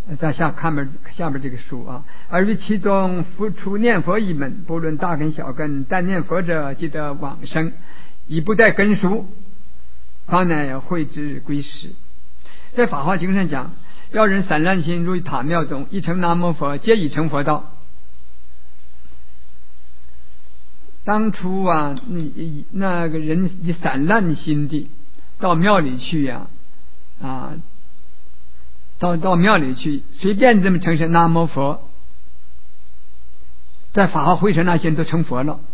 在下面这个书啊，而于其中复出念佛一门，不论大根小根，但念佛者即得往生，已不待根熟，方乃会之归实。在法华经上讲，要人散乱心入塔庙中，一称南无佛，皆已成佛道。当初啊，那个人以散乱心地到庙里去呀，到庙里去，随便这么称声南无佛，在法华会上那些人都成佛了。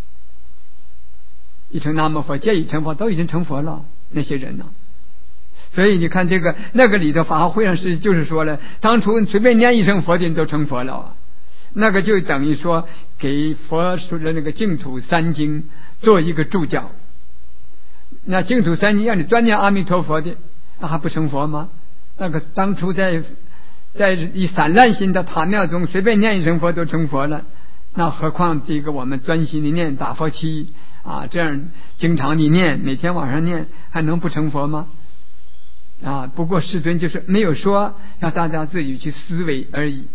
一称南无佛，皆已成佛，都已经成佛了，那些人呢？所以你看这个那个里头法华会上就是说了，当初随便念一声佛的人都成佛了啊。那个就等于说给佛说的那个净土三经做一个注脚。那净土三经让你专念阿弥陀佛的，那还不成佛吗？那个当初在以散乱心的塔庙中随便念一声佛都成佛了，那何况这个我们专心的念打佛七啊，这样经常的念，每天晚上念，还能不成佛吗？不过世尊就是没有说，让大家自己去思维而已。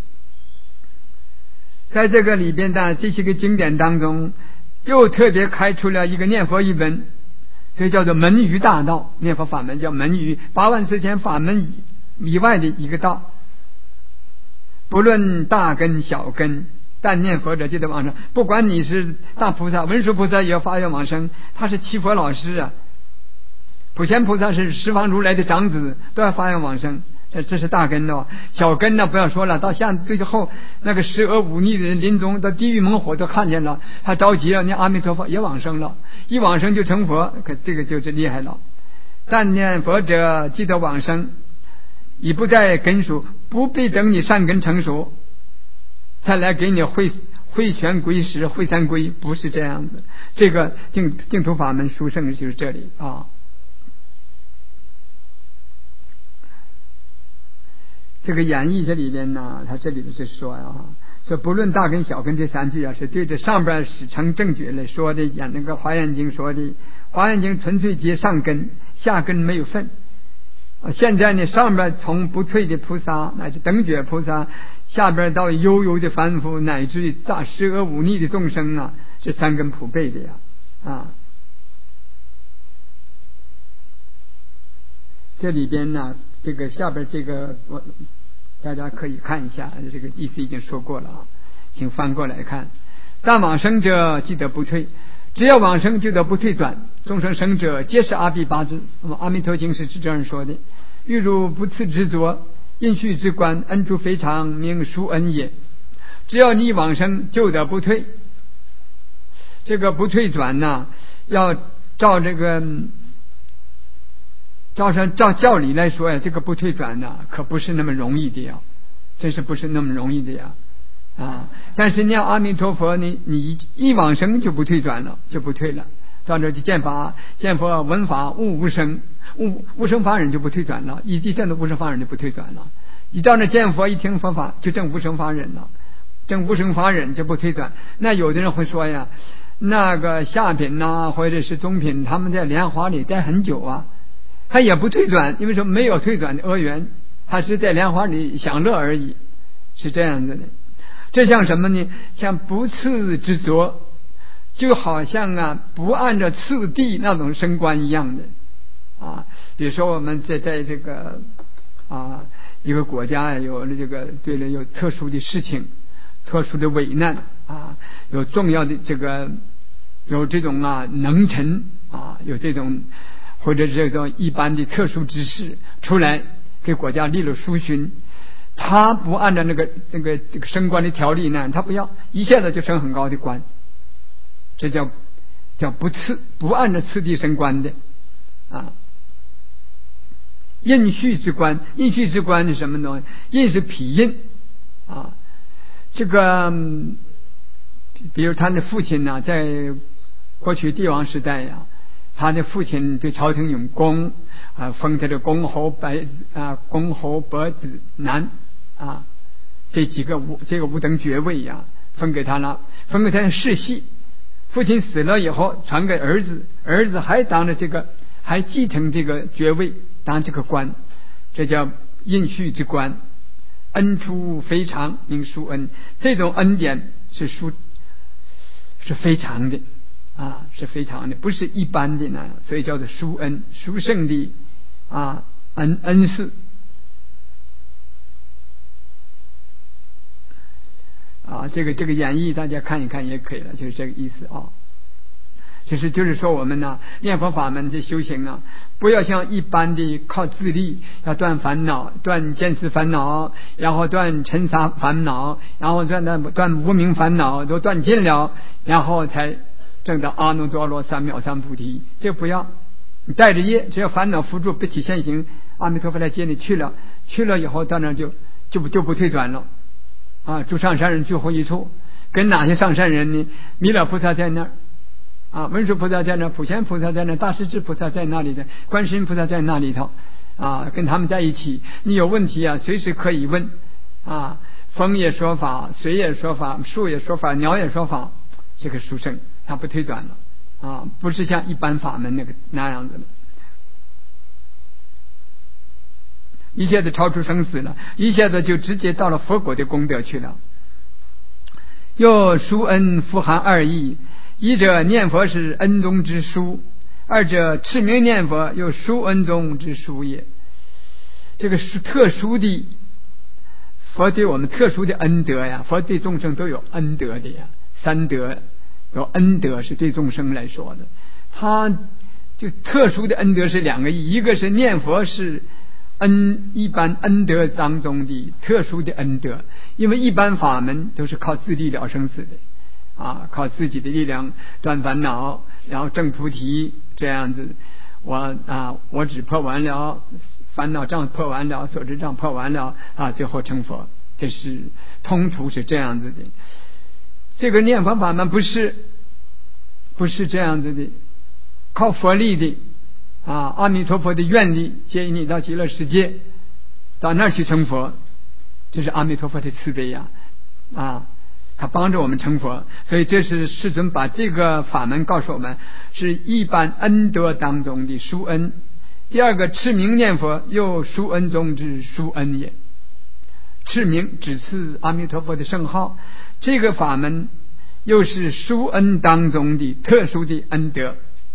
在这个里边的这些个经典当中，又特别开出了一个念佛一门，所以叫做门隅大道。念佛法门叫门隅，84000法门以外的一个道，不论大根小根，但念佛者就得往生。不管你是大菩萨，文殊菩萨也要发愿往生，他是七佛老师啊。普贤菩萨是十方如来的长子，都要发愿往生。这是大根的，小根呢不要说了，到最后那个十恶忤逆的人临终到地狱猛火都看见了，他着急了，念阿弥陀佛也往生了，一往生就成佛，可这个就是厉害了。但念佛者即得往生，已不在根熟，不必等你善根成熟再来给你会全归实会三归，不是这样子。这个净土法门殊胜就是这里啊。这个演义这里边呢，他这里是说说不论大根小根这三句是对着上边始成正觉来说的，演那个华严经说的，华严经纯粹接上根，下根没有分。现在呢，上边从不退的菩萨乃至等觉菩萨，下边到悠悠的凡夫，乃至于大十恶忤逆的众生啊，是三根普被的呀这里边呢，这个下边这个大家可以看一下，这个意思已经说过了请翻过来看。但往生者即得不退，只要往生就得不退转，众生生者皆是阿鼻八支。那么阿弥陀经是这样说的：欲如不次执着，应续之观，恩主非常，名殊恩也。只要你往生就得不退。这个不退转呢，要照这个照教理来说呀，这个不退转呢，可不是那么容易的呀，真是不是那么容易的呀但是念阿弥陀佛呢，你一往生就不退转了，就不退了。到这就见佛闻法悟无生，无生法忍就不退转了，一见到无生法忍就不退转了。一到那见佛一听佛法就证无生法忍了，证无生法忍就不退转。那有的人会说呀，那个下品或者是中品，他们在莲花里待很久他也不退转，因为说没有退转的恶缘，他是在莲花里享乐而已，是这样子的。这像什么呢？像不次执着，就好像不按照次第那种升官一样的比如说我们在这个一个国家有了这个对了有特殊的事情，特殊的危难有重要的这个有这种能臣有这种或者这种一般的特殊之事出来给国家立了殊勋，他不按照这个升官的条例呢，他不要一下子就升很高的官，这叫不按照次第升官的印序之官，印序之官是什么东西？印是匹印这个比如他的父亲呢，在过去帝王时代他的父亲对朝廷有功封他的公侯伯子男这个五等爵位分给他了，分给他的世系。父亲死了以后传给儿子，儿子还当着还继承这个爵位，当这个官，这叫印序之官。 恩出非常，名殊恩。这种恩典是非常的啊，是非常的，不是一般的那样，所以叫做殊恩，殊胜的啊恩赐啊。这个演义大家看一看也可以了，就是这个意思啊。就是说我们呢，念佛法门的修行啊，不要像一般的靠自力，要断烦恼，断见思烦恼，然后断尘沙烦恼，然后断无明烦恼，都断尽了，然后才证到阿耨多罗三藐三菩提。这不要，你带着业，只要烦恼扶住不起现行，阿弥陀佛来接你去了以后，到那就不退转了啊！诸上善人最后一处，跟哪些上善人呢？弥勒菩萨在那儿啊，文殊菩萨在那，普贤菩萨在那，大势至菩萨在那里的，观世音菩萨在那里头啊，跟他们在一起。你有问题啊，随时可以问啊。风也说法，水也说法，树也说法，鸟也说法，这个殊胜它不退转了啊，不是像一般法门那样子的，一下子超出生死了，一下子就直接到了佛果的功德去了。又殊恩富含二义，一者念佛是恩中之殊，二者持名念佛又殊恩中之殊也。这个是特殊的，佛对我们特殊的恩德呀，佛对众生都有恩德的呀，三德有恩德是对众生来说的，他就特殊的恩德是两个意，一个是念佛是一般恩德当中的特殊的恩德，因为一般法门都是靠自力了生死的啊，靠自己的力量断烦恼，然后证菩提这样子。我只破完了，烦恼障破完了，所知障破完了啊，最后成佛，这是通途是这样子的。这个念佛法门不是这样子的，靠佛力的啊，阿弥陀佛的愿力接引你到极乐世界，到那儿去成佛，这是阿弥陀佛的慈悲呀啊，他帮着我们成佛。所以这是世尊把这个法门告诉我们，是一般恩德当中的殊恩。第二个，持名念佛又殊恩中之殊恩也。持名指赐阿弥陀佛的圣号，这个法门又是殊恩当中的特殊的恩德。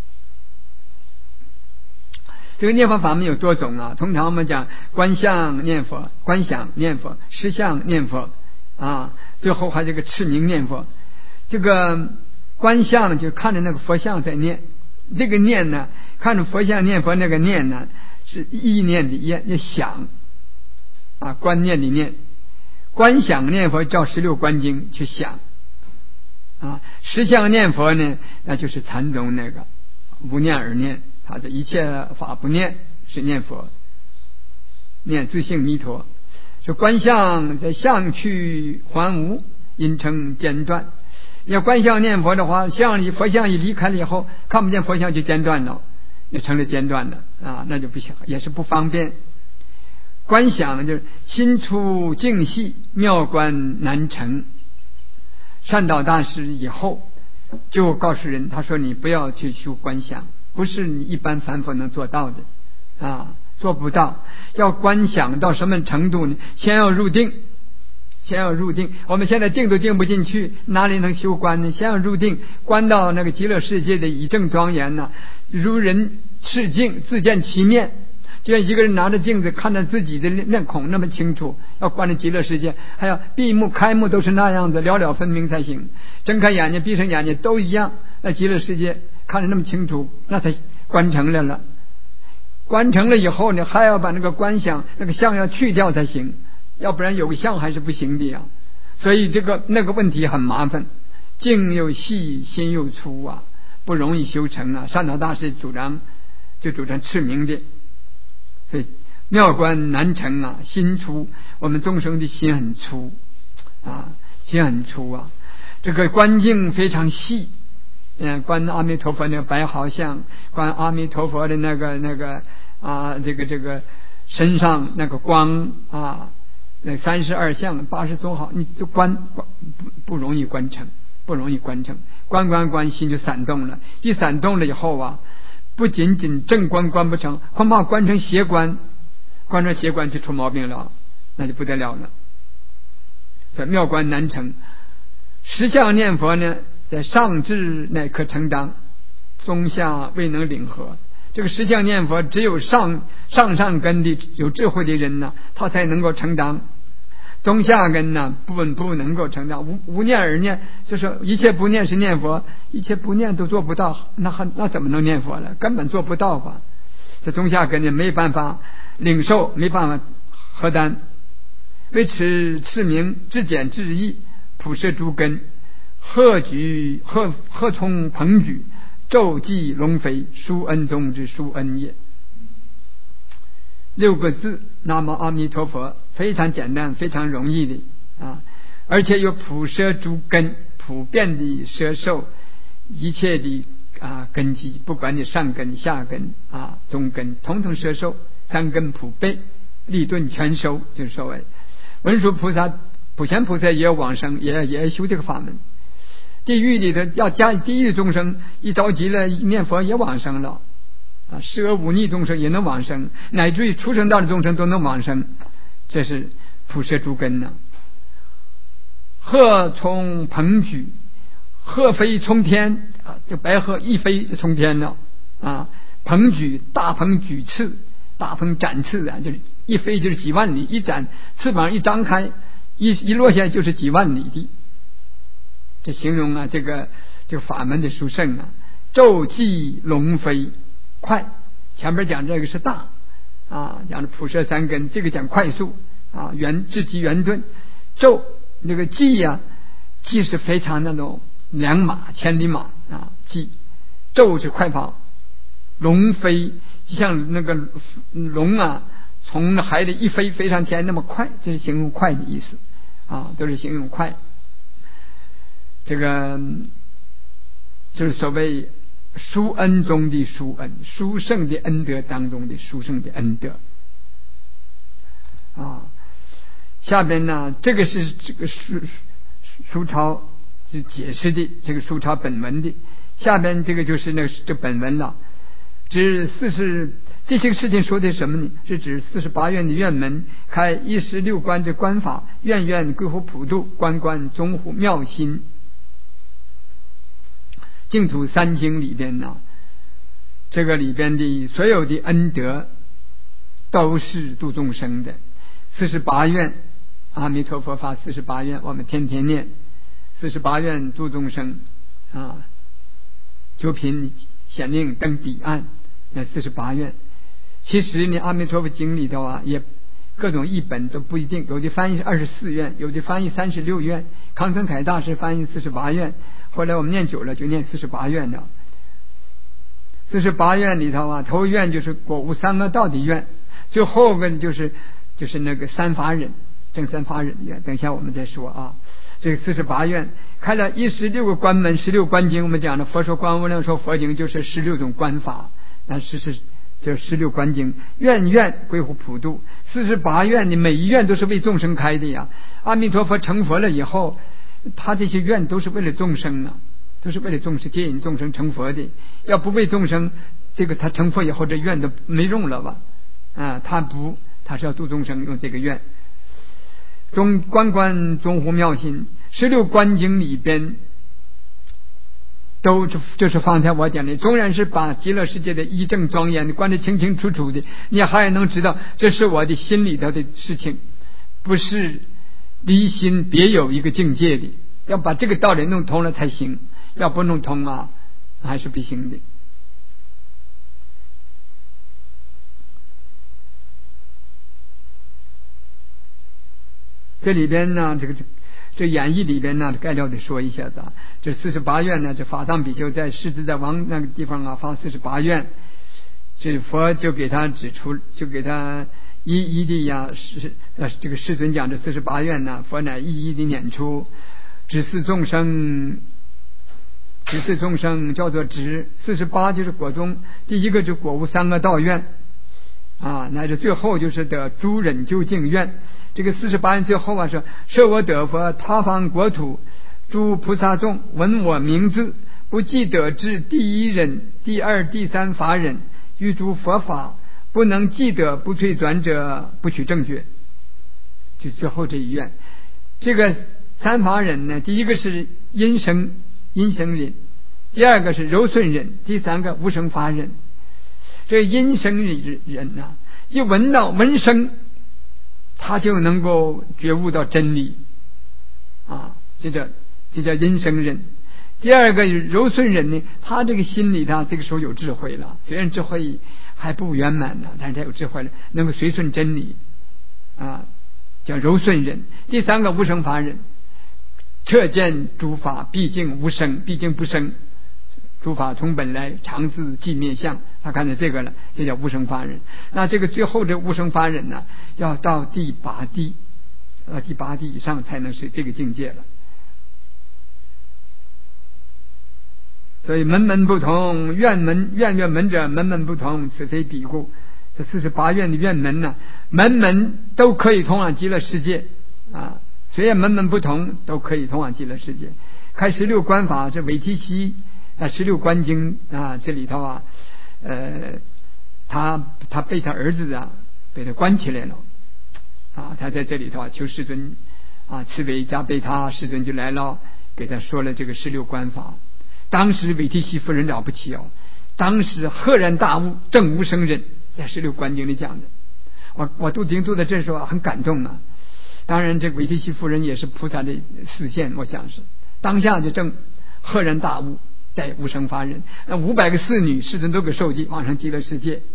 这个念佛法门有多种啊，通常我们讲观相念佛、观想念佛、实相念佛啊，最后还有这个持名念佛。这个观相就看着那个佛像在念，这个念呢，看着佛像念佛，那个念呢是意念的念，要想啊，观念的念。观想念佛照16观经去想啊，实相念佛呢，那就是禅宗那个无念而念，他的一切法不念是念佛，念自性弥陀。说观相在相去还无，因称间断。要观相念佛的话，佛像一离开了以后，看不见佛像就间断了，也成了间断了啊，那就不行，也是不方便。观想就是心出境细，妙观难成。善导大师以后就告诉人，他说你不要去修观想，不是你一般凡夫能做到的啊，做不到。要观想到什么程度呢？先要入定。我们现在定都定不进去，哪里能修观呢？先要入定，观到那个极乐世界的以正庄严呢，如人视镜，自见其面。就像一个人拿着镜子看着自己的面孔那么清楚，要观着极乐世界，还要闭目开目都是那样子，了了分明才行。睁开眼睛闭上眼睛都一样，那极乐世界看着那么清楚，那才观成了。观成了以后呢，还要把那个观想那个相要去掉才行，要不然有个相还是不行的呀。所以那个问题很麻烦，境又细心又粗啊，不容易修成啊。善导大师主张持名的，所以妙观难成啊，心粗。我们众生的心很粗啊，这个观境非常细。观阿弥陀佛那个白毫相，观阿弥陀佛的那个啊，这个身上那个光啊，那32相80多毫，你就观不容易观成，观心就散动了。一散动了以后啊，不仅仅正观观不成，恐怕观成邪观，观成邪观就出毛病了，那就不得了了在妙观难成。实相念佛呢，在上智乃可承当，中下未能领合。这个实相念佛只有上根的有智慧的人呢，他才能够承当。中下根呢不能够承当。无念而念，就是一切不念是念佛，一切不念都做不到，那怎么能念佛了？根本做不到吧。这中下根呢没办法领受，没办法合担。为此次名至简至易，普摄诸根，贺充朋举，咒记龙飞，殊恩中之殊恩也。6个字，南无阿弥陀佛，非常简单，非常容易的而且有普摄诸根，普遍的摄受一切的根基，不管你上根下根中根，统统摄受，3根普被，利钝全收，就是所谓文殊菩萨、普贤菩萨也有往生，也修这个法门。地狱里的要加地狱众生一着急了，念佛也往生了施恶忤逆众生也能往生，乃至于畜生道的众生都能往生，这是普摄诸根呢。鹤从鹏举，鹤飞冲天这白鹤一飞就冲天了鹏举，大鹏举翅，大鹏展翅就是一飞就是几万里，一展翅膀一张开，一落下就是几万里地。这形容这个法门的殊胜骤记龙飞，快。前面讲这个是大讲的普摄3根，这个讲快速智机圆顿。骤那个记记是非常那种良马，千里马记。骤是快跑，龙飞就像那个龙从海里一飞上天那么快，这是形容快的意思都是形容快。这个就是所谓殊恩中的殊恩，殊胜的恩德当中的殊胜的恩德下边呢，这个是这个书抄是解释的，这个书抄本文的。下边这个就是这本文了。指这些事情说的什么呢？是指48愿的愿门，开16观的观法，愿归乎普度，观中乎妙心。净土3经里边呢，这个里边的所有的恩德都是度众生的。48愿阿弥陀佛法48愿，我们天天念48愿度众生救贫显令登彼岸，那48愿。其实呢，阿弥陀佛经里头也各种译本都不一定，有的翻译是24愿，有的翻译36愿。康曾凯大师翻译48愿，后来我们念久了就念48愿了。48愿里头头一愿就是果无三恶道的愿，最后个就是那个三法忍，正三法忍的愿，等一下我们再说这个48愿开了16个关门，16观经，我们讲的佛说观无量寿佛经就是16种观法，那就是16观经，愿归乎普度。48愿你每一愿都是为众生开的呀。阿弥陀佛成佛了以后，他这些愿都是为了众生都是为了众生，接引众生成佛的。要不为众生，这个他成佛以后这愿都没用了吧他是要度众生，用这个愿。观中乎妙心，16观经里边都就是方才我讲的，纵然是把极乐世界的一正庄严的观得清清楚楚的，你还能知道这是我的心里头的事情，不是离心别有一个境界的，要把这个道理弄通了才行，要不弄通还是不行的。这里边呢，这演义里边呢，概要的说一下子这48愿呢，这法藏比丘在狮子在王那个地方发48愿，这佛就给他指出，就给他一一的这个世尊讲这48愿呢，佛乃一一的念出，指示众生叫做指48就是果中，第一个就果无三恶道愿乃至最后就是得诸忍究竟愿。这个48愿最后说，设我得佛他方国土，诸菩萨众闻我名字，不计得知第一忍、第二、第三法忍，于诸佛法不能记得不退转者，不取正觉。就最后这一愿， 这个三法忍呢，第一个是阴生忍，第二个是柔顺忍，第三个无生法忍。这阴生忍啊，一闻到闻声，他就能够觉悟到真理啊，这叫阴生忍。第二个柔顺忍呢，他这个心里他这个时候有智慧了，虽然智慧还不圆满呢，但是他有智慧了，能够随顺真理啊，叫柔顺忍。第三个无生法忍，彻见诸法毕竟无生，毕竟不生，诸法从本来常自寂灭相，他看到这个了，这叫无生法忍。那这个最后这无生法忍呢，要到第八地以上才能是这个境界了。所以门门不同，院门者门门不同，此非彼故。这48院的院门呢，门门都可以通往极乐世界啊，虽然门门不同，都可以通往极乐世界。开16观法是韦提希16观经啊，这里头啊，他被他儿子啊被他关起来了啊，他在这里头啊求世尊啊，慈悲加被他世尊就来了，给他说了这个16观法。当时韦提希夫人了不起哦，当时赫然大悟，证无生忍，在16观经里讲的。我读在这时候很感动啊。当然这韦提希夫人也是菩萨的示现，我想是当下就证赫然大悟，在无生法忍。那500个侍女世尊都给受记往上极乐世界。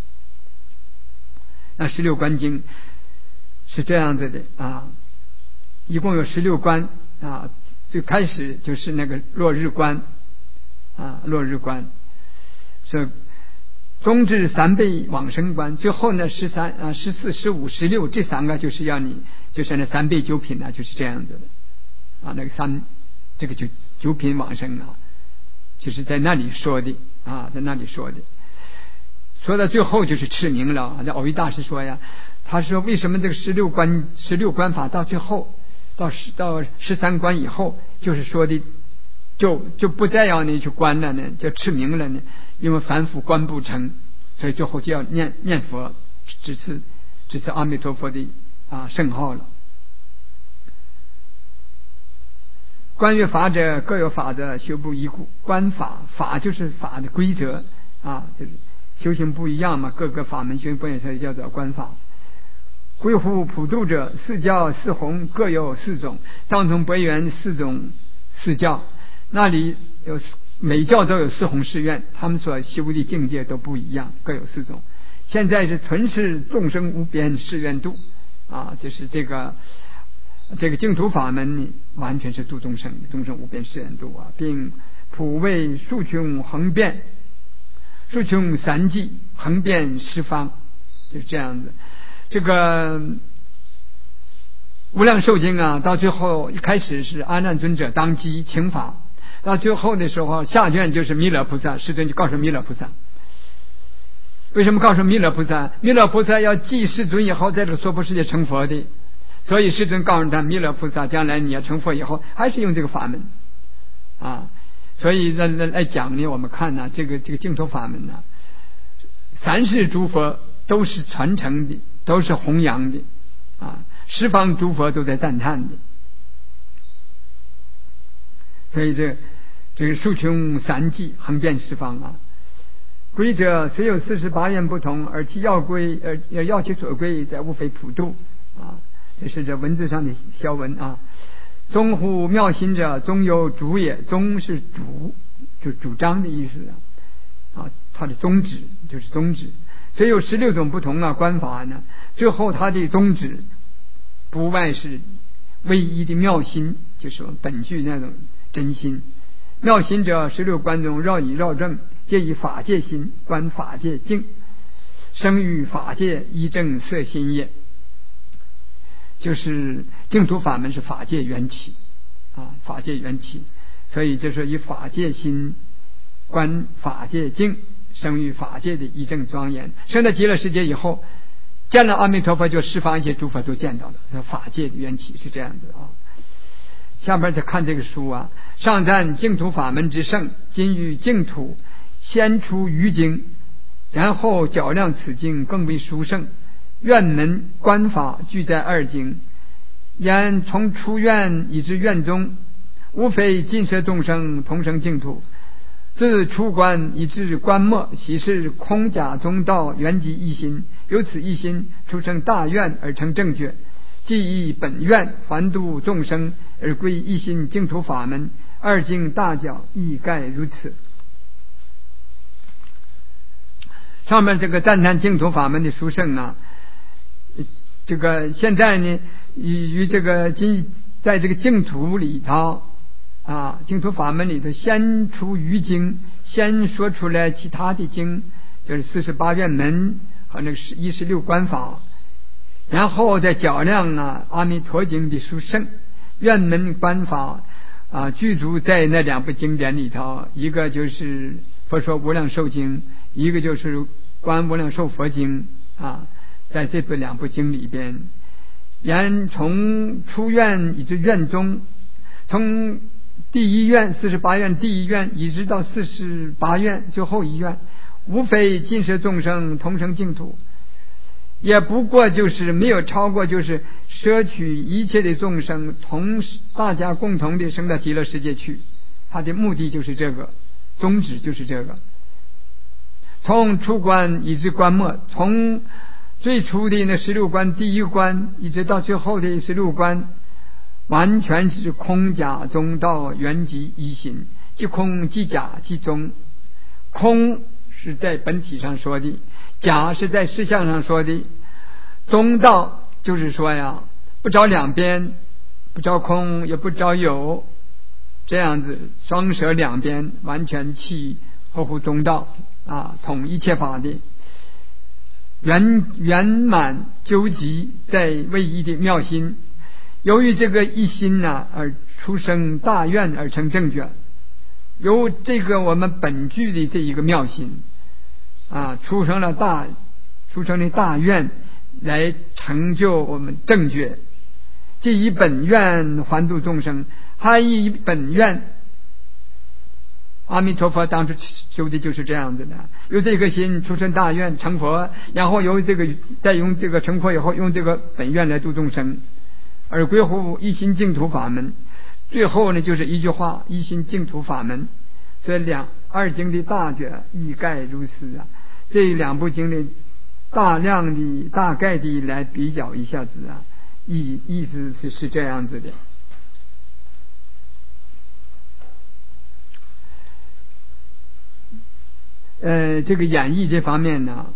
那16观经是这样子的啊，一共有16观啊，最开始就是那个落日观啊，落日观是中至3倍往生观，最后呢13、14、15、16这3个就是要你就是那3倍9品呢，就是这样子的啊，那个这个9品往生啊，就是在那里说的啊，在那里说的。说到最后就是持名了。这藕益大师说呀，他说为什么这个16观法到最后到13观以后，就是说的就不再要你去观了呢，就持名了呢，因为凡夫观不成，所以最后就要念佛，只是阿弥陀佛的圣号了。观于法者，各有法则，修不异故。观法就是法的规则啊，就是修行不一样嘛，各个法门修行不一样，所以叫做观法。归乎普度者，四教四弘各有4种，藏宗北元4种4教，那里有每教都有4弘誓愿，他们所修的境界都不一样，各有4种。现在是纯是众生无边誓愿度啊，就是这个净土法门完全是度众生无边誓愿度啊，并普为数穷横遍，数穷三际，横遍十方，就是这样子。这个无量寿经啊，到最后一开始是阿难尊者当机请法，到最后的时候下卷就是弥勒菩萨，世尊就告诉弥勒菩萨。为什么告诉弥勒菩萨？弥勒菩萨要继世尊以后在这个娑婆世界成佛的，所以世尊告诉他，弥勒菩萨将来你要成佛以后还是用这个法门啊。所以来讲呢，我们看呢，这个净土法门呢，三世诸佛都是传承的，都是弘扬的啊，十方诸佛都在赞叹的。所以这个数穷三际，横遍十方啊。规则虽有48愿不同，而其要其所归，则无非普度啊。这是这文字上的小文啊。宗乎妙心者，宗有主也。宗是主，就主张的意思啊。它的宗旨就是宗旨。所以有16种不同观法呢，最后它的宗旨不外是唯一的妙心，就是本具那种真心。妙心者，16观中绕以绕正，皆以法界心观法界境，生于法界依正色心也。就是净土法门是法界缘起啊，法界缘起，所以就是以法界心观法界境，生于法界的依正庄严。生到极乐世界以后，见了阿弥陀佛，就十方一切诸佛都见到了，法界的缘起是这样子啊。下边再看这个书啊，上赞净土法门之圣，今于净土先出余经，然后较量此经更为殊胜。愿门观法俱在2经， 言从出院以至院中，无非尽摄众生，同生净土。自出关以至关末，悉是空假中道，圆寂一心。由此一心，出生大愿而成正觉，即以本愿还度众生，而归一心净土法门。二经大教亦盖如此。上面这个赞叹净土法门的殊胜啊，这个现在呢，与这个在这个净土里头啊，净土法门里头，先出余经，先说出来其他的经，就是48愿门和那个16观法，然后再较量啊阿弥陀经的殊胜。愿门观法啊，具足在那两部经典里头，一个就是佛说无量寿经，一个就是观无量寿佛经啊，在这两部经里边，言从出院以至院中，从第一愿48愿第一愿一直到48愿最后一愿，无非尽摄众生，同生净土，也不过就是没有超过，就是摄取一切的众生，大家共同的升到极乐世界去。他的目的就是这个，宗旨就是这个。从出关以至关末，从最初的那16关第一关一直到最后的16关，完全是空假中道，圆寂一心，即空即假即中。空是在本体上说的，假是在事相上说的，中道就是说呀，不着两边，不着空也不着有，这样子双舍两边，完全去合乎中道啊，统一切法的圆满究极在唯一的妙心。由于这个一心呢，而出生大愿而成正觉，由这个我们本具的这一个妙心啊，出生的大愿来成就我们正觉，即以本愿还度众生。还以本愿，阿弥陀佛当初修的就是这样子的，由这个心出生大愿成佛，然后由这个再用这个成佛以后，用这个本愿来度众生，而归乎一心净土法门。最后呢，就是一句话，一心净土法门。所以二经的大觉亦盖如斯啊，这两部经的大量的大概的来比较一下子啊，意思是这样子的。这个演绎这方面呢，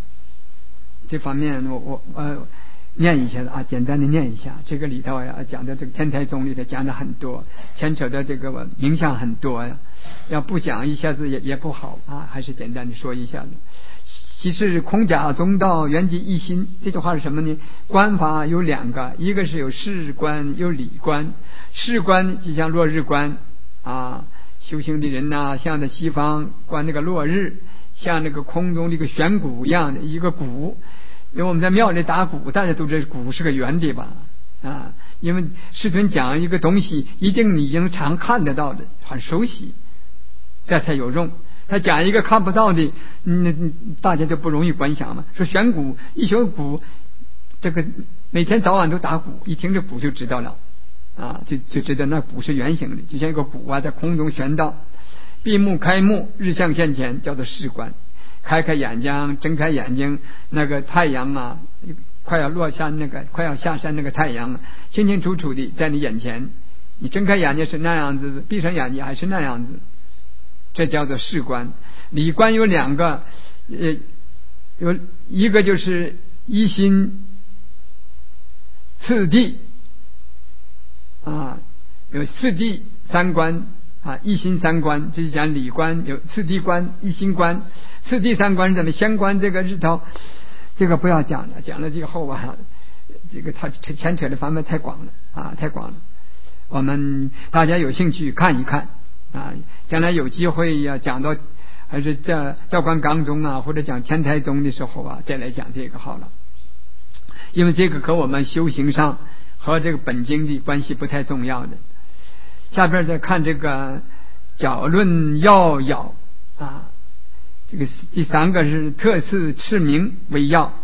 我念一下啊，简单的念一下。这个里头呀，讲的这个天台宗里头讲的很多，牵扯的这个名相很多呀，要不讲一下子也不好啊，还是简单的说一下子。其实空假中道，圆寂一心，这句话是什么呢？观法有两个，一个是有事观，有理观。事观就像落日观啊，修行的人呐，像在西方观那个落日，像那个空中这个悬鼓一样的一个鼓。因为我们在庙里打鼓，大家都知道鼓是个圆的吧啊，因为师尊讲一个东西，一定你已经常看得到的，很熟悉，这才有用。他讲一个看不到的，大家就不容易观想嘛。说悬鼓，一学鼓，这个每天早晚都打鼓，一听这鼓就知道了啊，就知道那鼓是圆形的，就像一个鼓啊，在空中悬到。闭目开目，日相现前，叫做视观。开眼睛，睁开眼睛，那个太阳啊，快要落山，快要下山，那个太阳清清楚楚的在你眼前。你睁开眼睛是那样子，闭上眼睛还是那样子，这叫做视观。理观有两个，有一个就是一心次第啊，有次第三观啊，一心三观，这是讲理观，有次第观、一心观。次第三观怎么先观这个日头，这个不要讲了，讲了之后啊，这个它牵扯的方面太广了啊，太广了。我们大家有兴趣看一看啊，将来有机会呀，讲到还是教观纲中啊，或者讲天台宗的时候啊，再来讲这个好了。因为这个和我们修行上和这个本经的关系不太重要的。下边再看这个角论要咬啊。这个第三个是特次次名为要，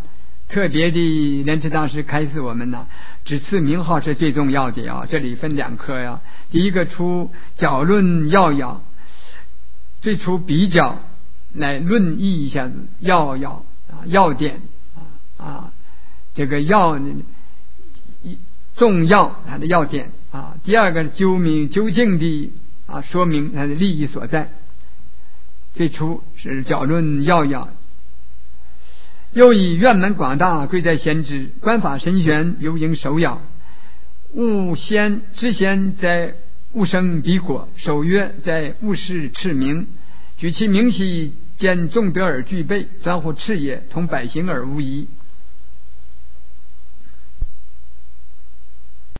特别的莲池大师开示我们呢，只次名号是最重要的啊。这里分两科呀，第一个出较论要要，最初比较来论议一下子要点这个要重要它的要点啊。第二个究竟的说明它的利益所在。最初是较论要，又以愿门广大，贵在先知，观法神玄，犹应首要。知先在勿生彼果，守约在勿视赤名。举其名系，见众德而具备，专乎赤也，同百行而无疑。